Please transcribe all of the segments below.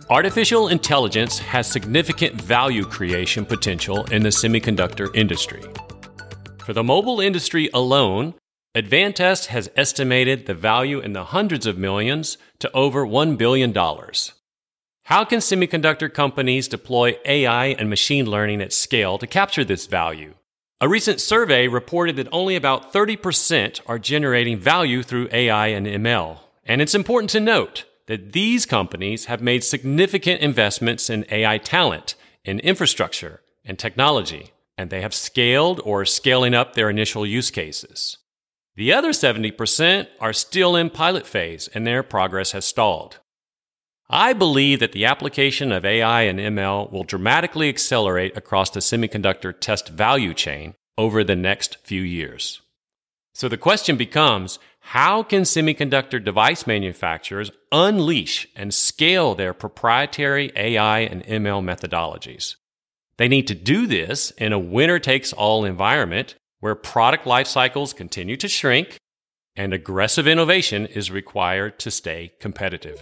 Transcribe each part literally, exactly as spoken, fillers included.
Artificial intelligence has significant value creation potential in the semiconductor industry. For the mobile industry alone, Advantest has estimated the value in the hundreds of millions to over one billion dollars. How can semiconductor companies deploy A I and machine learning at scale to capture this value? A recent survey reported that only about thirty percent are generating value through A I and M L. And it's important to note that these companies have made significant investments in A I talent, in infrastructure, and technology, and they have scaled or are scaling up their initial use cases. The other seventy percent are still in pilot phase, and their progress has stalled. I believe that the application of A I and M L will dramatically accelerate across the semiconductor test value chain over the next few years. So the question becomes, how can semiconductor device manufacturers unleash and scale their proprietary A I and M L methodologies? They need to do this in a winner-takes-all environment where product life cycles continue to shrink and aggressive innovation is required to stay competitive.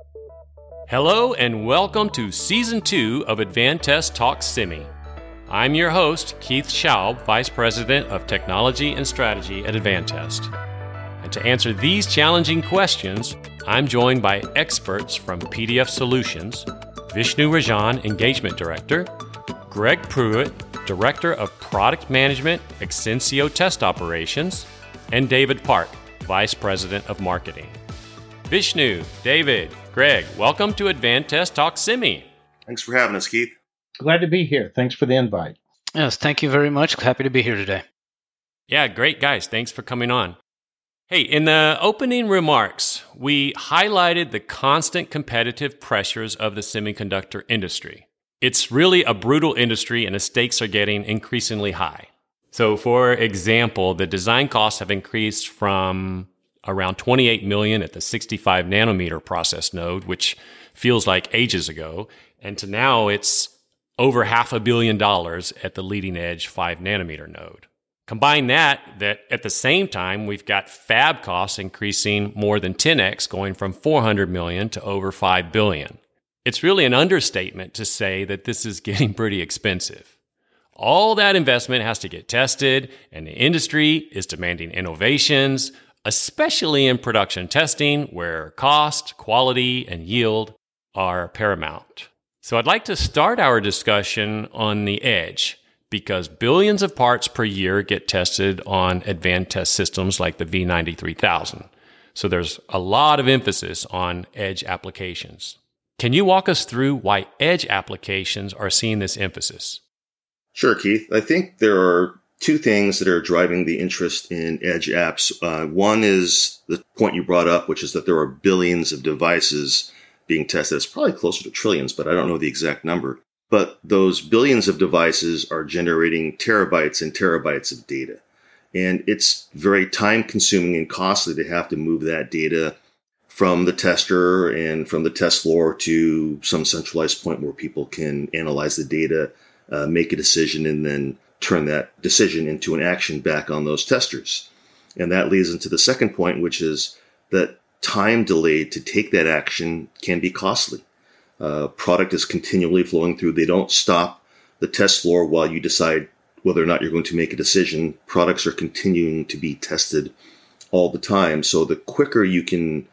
Hello and welcome to Season two of Advantest Talks Semi. I'm your host, Keith Schaub, Vice President of Technology and Strategy at Advantest. And to answer these challenging questions, I'm joined by experts from P D F Solutions, Vishnu Rajan, Engagement Director, Greg Pruitt, Director of Product Management, Exensio Test Operations, and David Park, Vice President of Marketing. Vishnu, David, Greg, welcome to Advantest Talks Semi. Thanks for having us, Keith. Glad to be here. Thanks for the invite. Yes, thank you very much. Happy to be here today. Yeah, great, guys. Thanks for coming on. Hey, in the opening remarks, we highlighted the constant competitive pressures of the semiconductor industry. It's really a brutal industry and the stakes are getting increasingly high. So, for example, the design costs have increased from around twenty-eight million dollars at the sixty-five nanometer process node, which feels like ages ago, and to now it's over half a billion dollars at the leading edge five nanometer node. Combine that, that at the same time, we've got fab costs increasing more than ten x, going from four hundred million dollars to over five billion dollars. It's really an understatement to say that this is getting pretty expensive. All that investment has to get tested, and the industry is demanding innovations, especially in production testing, where cost, quality, and yield are paramount. So I'd like to start our discussion on the edge, because billions of parts per year get tested on Advantest systems like the V ninety-three thousand. So there's a lot of emphasis on edge applications. Can you walk us through why edge applications are seeing this emphasis? Sure, Keith. I think there are two things that are driving the interest in edge apps. Uh, one is the point you brought up, which is that there are billions of devices being tested. It's probably closer to trillions, but I don't know the exact number. But those billions of devices are generating terabytes and terabytes of data. And it's very time consuming and costly to have to move that data from the tester and from the test floor to some centralized point where people can analyze the data, uh, make a decision, and then turn that decision into an action back on those testers. And that leads into the second point, which is that time delayed to take that action can be costly. Uh, product is continually flowing through. They don't stop the test floor while you decide whether or not you're going to make a decision. Products are continuing to be tested all the time. So the quicker you can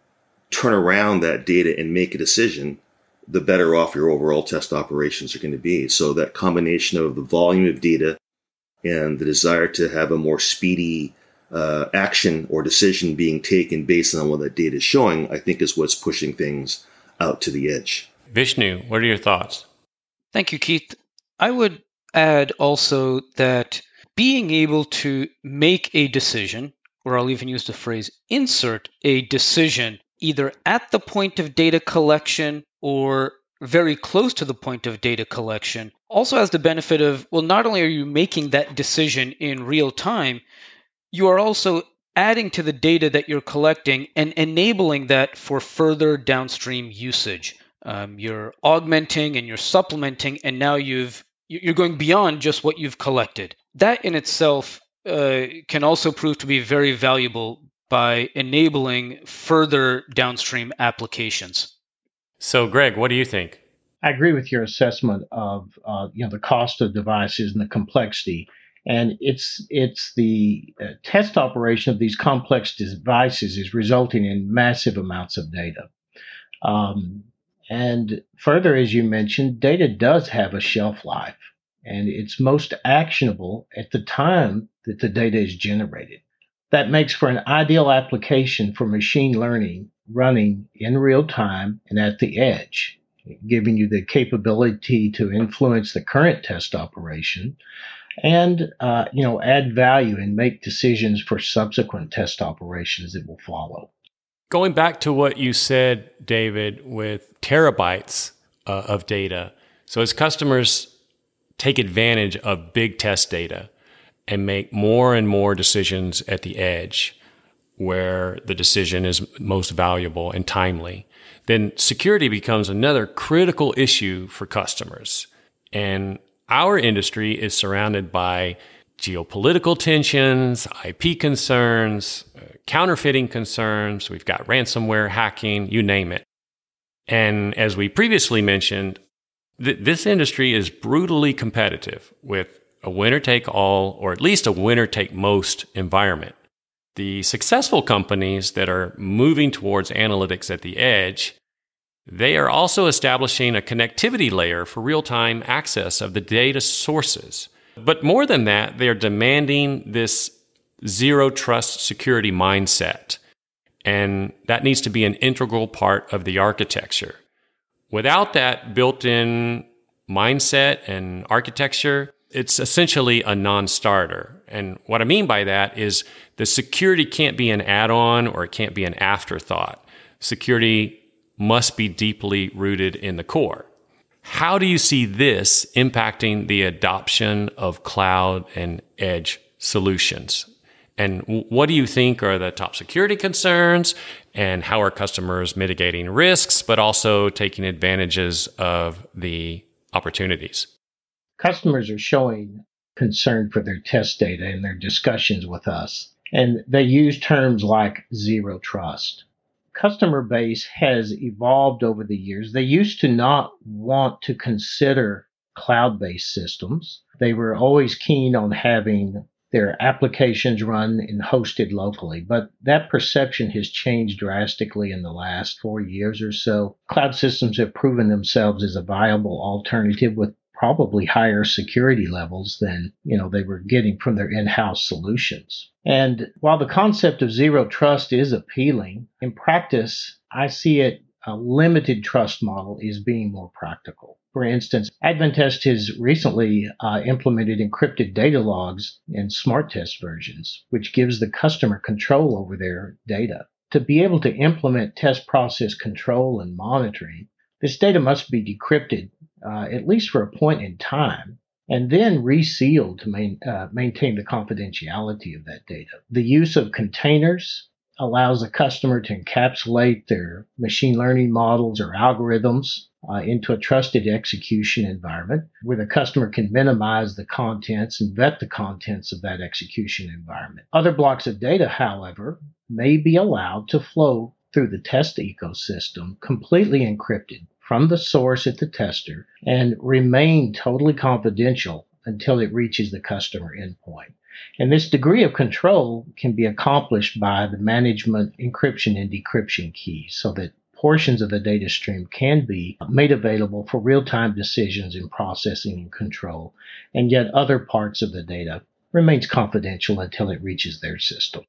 turn around that data and make a decision, the better off your overall test operations are going to be. So that combination of the volume of data and the desire to have a more speedy uh, action or decision being taken based on what that data is showing, I think is what's pushing things out to the edge. Vishnu, what are your thoughts? Thank you, Keith. I would add also that being able to make a decision, or I'll even use the phrase insert a decision, either at the point of data collection or very close to the point of data collection, also has the benefit of, well, not only are you making that decision in real time, you are also adding to the data that you're collecting and enabling that for further downstream usage. Um, you're augmenting and you're supplementing, and now you've you're going beyond just what you've collected. That in itself uh, can also prove to be very valuable by enabling further downstream applications. So, Greg, what do you think? I agree with your assessment of uh, you know the cost of devices and the complexity. And it's it's the uh, test operation of these complex devices is resulting in massive amounts of data. Um, and further, as you mentioned, data does have a shelf life, and it's most actionable at the time that the data is generated. That makes for an ideal application for machine learning running in real time and at the edge, giving you the capability to influence the current test operation and uh, you know add value and make decisions for subsequent test operations that will follow. Going back to what you said, David, with terabytes uh, of data. So as customers take advantage of big test data and make more and more decisions at the edge where the decision is most valuable and timely, then security becomes another critical issue for customers. And our industry is surrounded by geopolitical tensions, I P concerns, uh, counterfeiting concerns. We've got ransomware, hacking, you name it. And as we previously mentioned, th- this industry is brutally competitive with a winner-take-all or at least a winner-take-most environment. The successful companies that are moving towards analytics at the edge, they are also establishing a connectivity layer for real-time access of the data sources. But more than that, they are demanding this zero-trust security mindset. And that needs to be an integral part of the architecture. Without that built-in mindset and architecture, it's essentially a non-starter. And what I mean by that is the security can't be an add-on or it can't be an afterthought. Security must be deeply rooted in the core. How do you see this impacting the adoption of cloud and edge solutions? And what do you think are the top security concerns? And how are customers mitigating risks, but also taking advantages of the opportunities? Customers are showing concern for their test data in their discussions with us, and they use terms like zero trust. Customer base has evolved over the years. They used to not want to consider cloud-based systems. They were always keen on having their applications run and hosted locally, but that perception has changed drastically in the last four years or so. Cloud systems have proven themselves as a viable alternative with probably higher security levels than, you know, they were getting from their in-house solutions. And while the concept of zero trust is appealing, in practice, I see it a limited trust model is being more practical. For instance, Advantest has recently uh, implemented encrypted data logs in SmartTest versions, which gives the customer control over their data. To be able to implement test process control and monitoring, this data must be decrypted, uh, at least for a point in time, and then resealed to main, uh, maintain the confidentiality of that data. The use of containers allows the customer to encapsulate their machine learning models or algorithms uh, into a trusted execution environment where the customer can minimize the contents and vet the contents of that execution environment. Other blocks of data, however, may be allowed to flow through the test ecosystem completely encrypted from the source at the tester and remain totally confidential until it reaches the customer endpoint. And this degree of control can be accomplished by the management, encryption, and decryption keys so that portions of the data stream can be made available for real-time decisions in processing and control, and yet other parts of the data remains confidential until it reaches their system.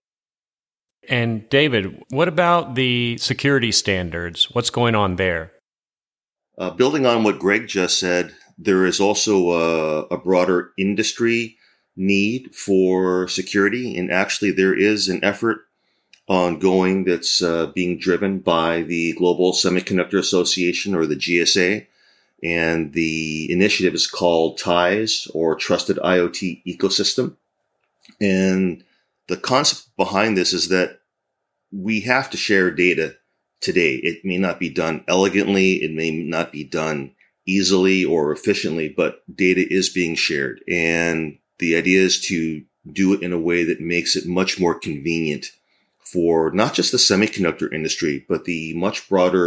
And David, what about the security standards? What's going on there? Uh, building on what Greg just said, there is also a, a broader industry need for security. And actually, there is an effort ongoing that's uh, being driven by the Global Semiconductor Association, or the G S A. And the initiative is called TIES, or Trusted IoT Ecosystem. And the concept behind this is that we have to share data today. It may not be done elegantly. It may not be done easily or efficiently, but data is being shared. And the idea is to do it in a way that makes it much more convenient for not just the semiconductor industry, but the much broader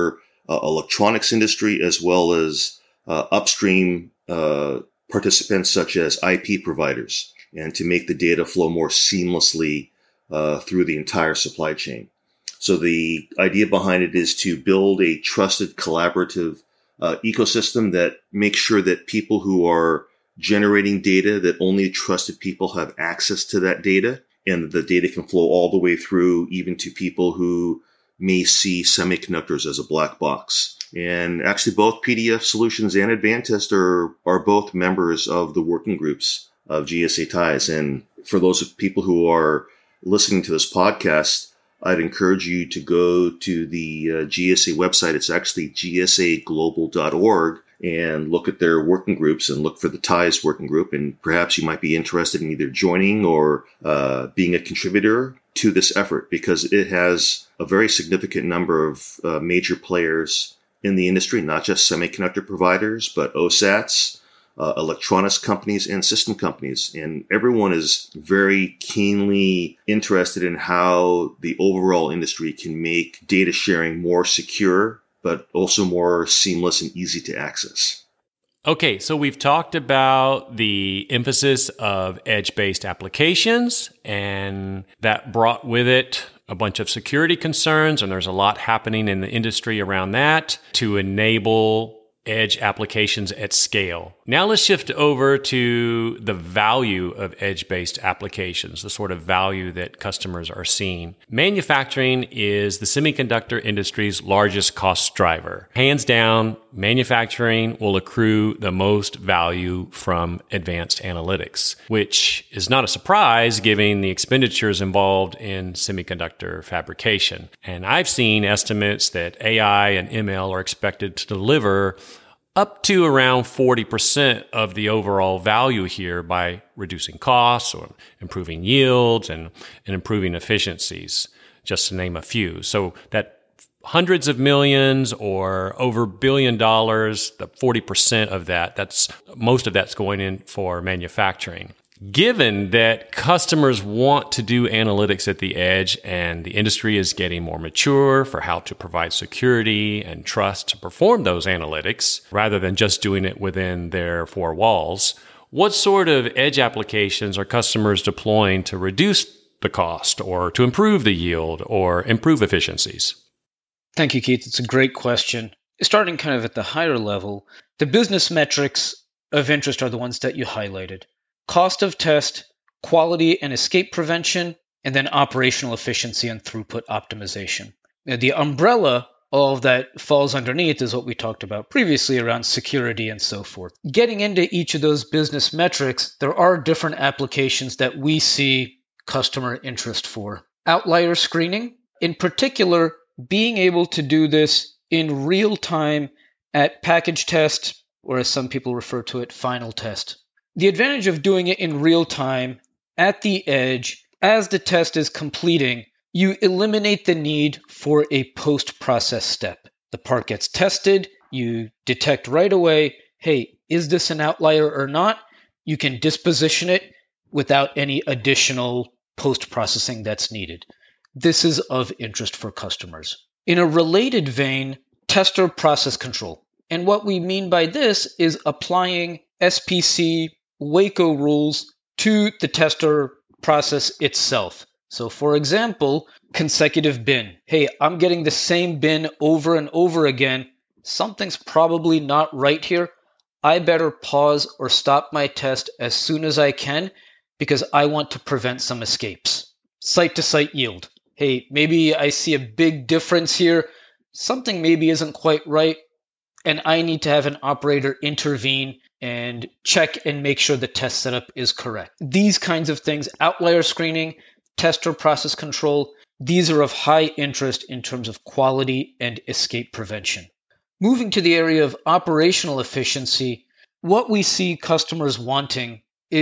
uh, electronics industry as well as uh, upstream uh, participants such as I P providers, and to make the data flow more seamlessly uh, through the entire supply chain. So the idea behind it is to build a trusted collaborative uh, ecosystem that makes sure that people who are generating data, that only trusted people have access to that data, and the data can flow all the way through even to people who may see semiconductors as a black box. And actually both P D F Solutions and Advantest are, are both members of the working groups of G S A Ties. And for those people who are listening to this podcast, I'd encourage you to go to the uh, G S A website. It's actually G S A global dot org, and look at their working groups and look for the Ties working group. And perhaps you might be interested in either joining or uh, being a contributor to this effort, because it has a very significant number of uh, major players in the industry, not just semiconductor providers, but O SATs, uh, electronics companies, and system companies. And everyone is very keenly interested in how the overall industry can make data sharing more secure, but also more seamless and easy to access. Okay, so we've talked about the emphasis of edge-based applications, and that brought with it a bunch of security concerns, and there's a lot happening in the industry around that to enable edge applications at scale. Now let's shift over to the value of edge-based applications, the sort of value that customers are seeing. Manufacturing is the semiconductor industry's largest cost driver. Hands down, manufacturing will accrue the most value from advanced analytics, which is not a surprise given the expenditures involved in semiconductor fabrication. And I've seen estimates that A I and M L are expected to deliver up to around forty percent of the overall value here by reducing costs or improving yields and, and improving efficiencies, just to name a few. So that hundreds of millions or over billion dollars, the forty percent of that, that's most of that's going in for manufacturing. Given that customers want to do analytics at the edge and the industry is getting more mature for how to provide security and trust to perform those analytics rather than just doing it within their four walls, what sort of edge applications are customers deploying to reduce the cost or to improve the yield or improve efficiencies? Thank you, Keith. It's a great question. Starting kind of at the higher level, the business metrics of interest are the ones that you highlighted. Cost of test, quality and escape prevention, and then operational efficiency and throughput optimization. Now, the umbrella of that falls underneath is what we talked about previously around security and so forth. Getting into each of those business metrics, there are different applications that we see customer interest for. Outlier screening, in particular, being able to do this in real time at package test, or as some people refer to it, final test. The advantage of doing it in real time at the edge as the test is completing, you eliminate the need for a post-process step. The part gets tested, you detect right away, hey, is this an outlier or not? You can disposition it without any additional post-processing that's needed. This is of interest for customers. In a related vein, tester process control. And what we mean by this is applying S P C Waco rules to the tester process itself. So for example, consecutive bin. Hey, I'm getting the same bin over and over again. Something's probably not right here. I better pause or stop my test as soon as I can because I want to prevent some escapes. Site-to-site yield. Hey, maybe I see a big difference here. Something maybe isn't quite right, and I need to have an operator intervene and check and make sure the test setup is correct. These kinds of things, outlier screening, tester process control, these are of high interest in terms of quality and escape prevention. Moving to the area of operational efficiency, what we see customers wanting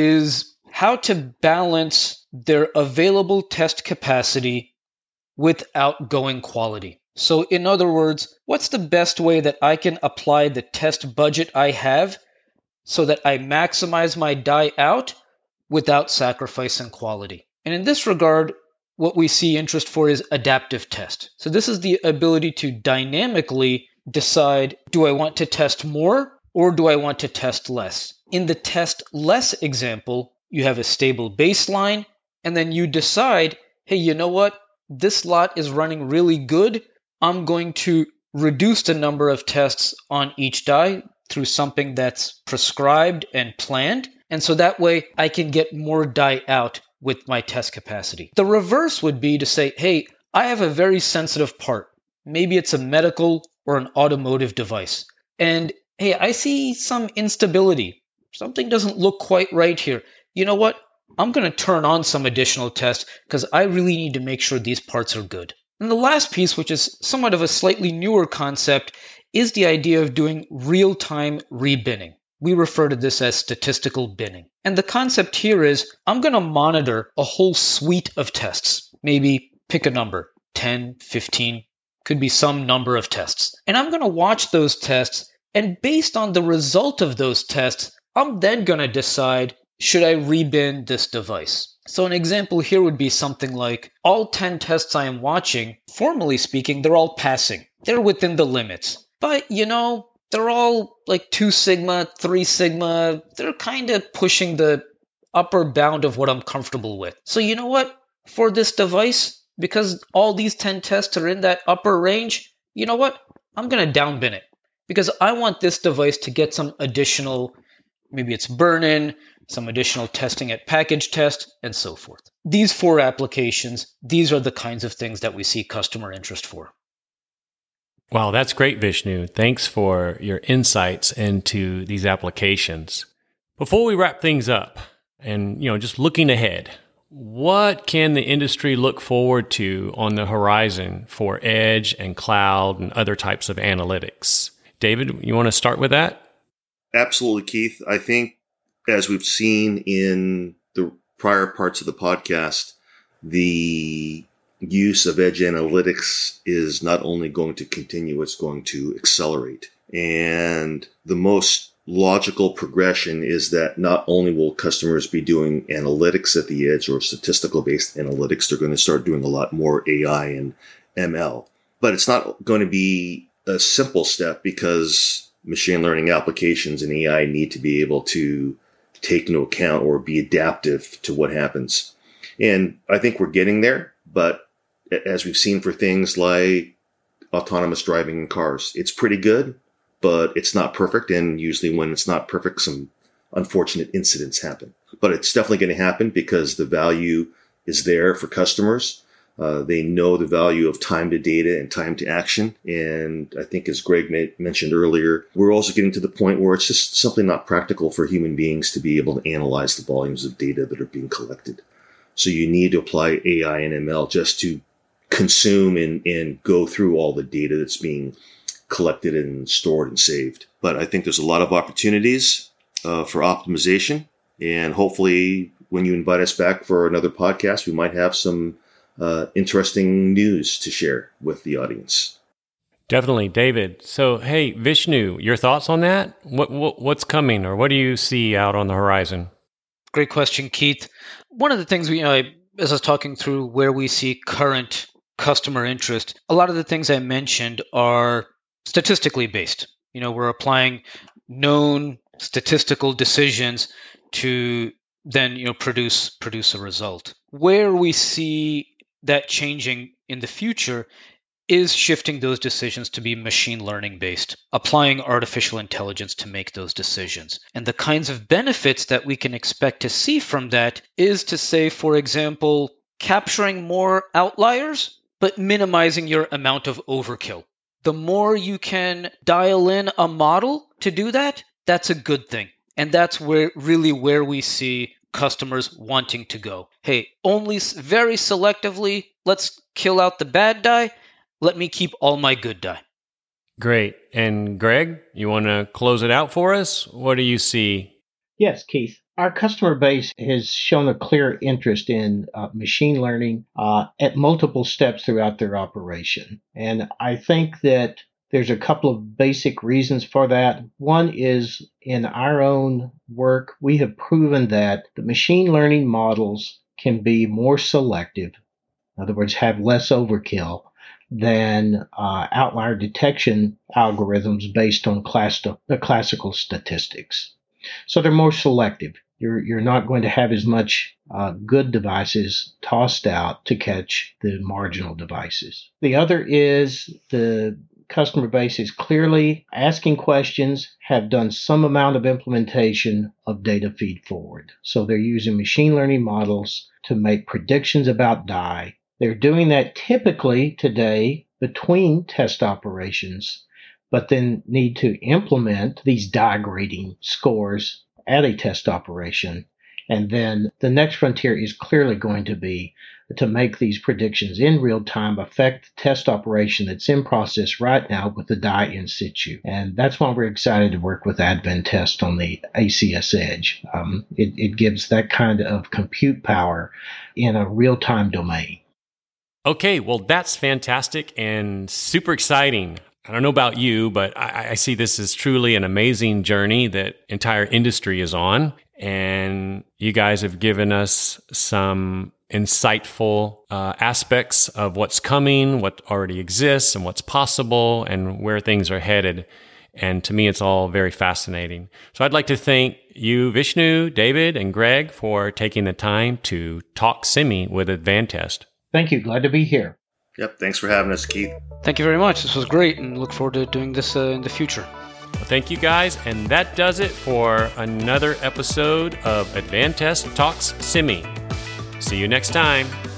is how to balance their available test capacity with outgoing quality. So in other words, what's the best way that I can apply the test budget I have so that I maximize my die out without sacrificing quality? And in this regard, what we see interest for is adaptive test. So this is the ability to dynamically decide, do I want to test more or do I want to test less? In the test less example, you have a stable baseline, and then you decide, hey, you know what? This lot is running really good. I'm going to reduce the number of tests on each die through something that's prescribed and planned. And so that way I can get more die out with my test capacity. The reverse would be to say, hey, I have a very sensitive part. Maybe it's a medical or an automotive device. And hey, I see some instability. Something doesn't look quite right here. You know what? I'm going to turn on some additional tests because I really need to make sure these parts are good. And the last piece, which is somewhat of a slightly newer concept, is the idea of doing real-time rebinning. We refer to this as statistical binning. And the concept here is I'm going to monitor a whole suite of tests. Maybe pick a number, ten, fifteen, could be some number of tests. And I'm going to watch those tests, and based on the result of those tests, I'm then going to decide, should I rebin this device? So an example here would be something like, all ten tests I am watching, formally speaking, they're all passing. They're within the limits. But, you know, they're all like two sigma, three sigma. They're kind of pushing the upper bound of what I'm comfortable with. So you know what? For this device, because all these ten tests are in that upper range, you know what? I'm going to downbin it. Because I want this device to get some additional, maybe it's burn-in, some additional testing at package test, and so forth. These four applications, these are the kinds of things that we see customer interest for. Wow, that's great, Vishnu. Thanks for your insights into these applications. Before we wrap things up, and you know, just looking ahead, what can the industry look forward to on the horizon for edge and cloud and other types of analytics? David, you want to start with that? Absolutely, Keith. I think, as we've seen in the prior parts of the podcast, the use of edge analytics is not only going to continue, it's going to accelerate. And the most logical progression is that not only will customers be doing analytics at the edge or statistical-based analytics, they're going to start doing a lot more A I and M L. But it's not going to be a simple step because machine learning applications and A I need to be able to take into account or be adaptive to what happens. And I think we're getting there, but as we've seen for things like autonomous driving in cars, it's pretty good, but it's not perfect. And usually when it's not perfect, some unfortunate incidents happen. But it's definitely going to happen because the value is there for customers. Uh, they know the value of time to data and time to action. And I think, as Greg ma- mentioned earlier, we're also getting to the point where it's just simply not practical for human beings to be able to analyze the volumes of data that are being collected. So you need to apply A I and M L just to consume and, and go through all the data that's being collected and stored and saved. But I think there's a lot of opportunities uh, for optimization. And hopefully when you invite us back for another podcast, we might have some Uh, interesting news to share with the audience. Definitely, David. So, hey, Vishnu, your thoughts on that? What, what what's coming, or what do you see out on the horizon? Great question, Keith. One of the things we, you know, as I was talking through where we see current customer interest, a lot of the things I mentioned are statistically based. You know, we're applying known statistical decisions to then, you know, produce produce a result. Where we see that changing in the future is shifting those decisions to be machine learning based, applying artificial intelligence to make those decisions. And the kinds of benefits that we can expect to see from that is to say, for example, capturing more outliers, but minimizing your amount of overkill. The more you can dial in a model to do that, that's a good thing. And that's where really where we see customers wanting to go. Hey, only very selectively, let's kill out the bad die. Let me keep all my good die. Great. And Greg, you want to close it out for us? What do you see? Yes, Keith. Our customer base has shown a clear interest in uh, machine learning uh, at multiple steps throughout their operation. And I think that there's a couple of basic reasons for that. One is in our own work, we have proven that the machine learning models can be more selective, in other words, have less overkill than uh, outlier detection algorithms based on class- uh, classical statistics. So they're more selective. You're, you're not going to have as much uh, good devices tossed out to catch the marginal devices. The other is the customer base is clearly asking questions, have done some amount of implementation of data feed forward. So they're using machine learning models to make predictions about die. They're doing that typically today between test operations, but then need to implement these die grading scores at a test operation. And then the next frontier is clearly going to be to make these predictions in real time affect the test operation that's in process right now with the die in situ. And that's why we're excited to work with Advantest on the A C S Edge. Um, it, it gives that kind of compute power in a real-time domain. Okay, well, that's fantastic and super exciting. I don't know about you, but I, I see this as truly an amazing journey that entire industry is on. And you guys have given us some insightful uh, aspects of what's coming, what already exists, and what's possible, and where things are headed. And to me, it's all very fascinating. So I'd like to thank you, Vishnu, David, and Greg for taking the time to talk semi with Advantest. Thank you. Glad to be here. Yep. Thanks for having us, Keith. Thank you very much. This was great, and look forward to doing this uh, in the future. Well, thank you, guys. And that does it for another episode of Advantest Talks Semi. See you next time.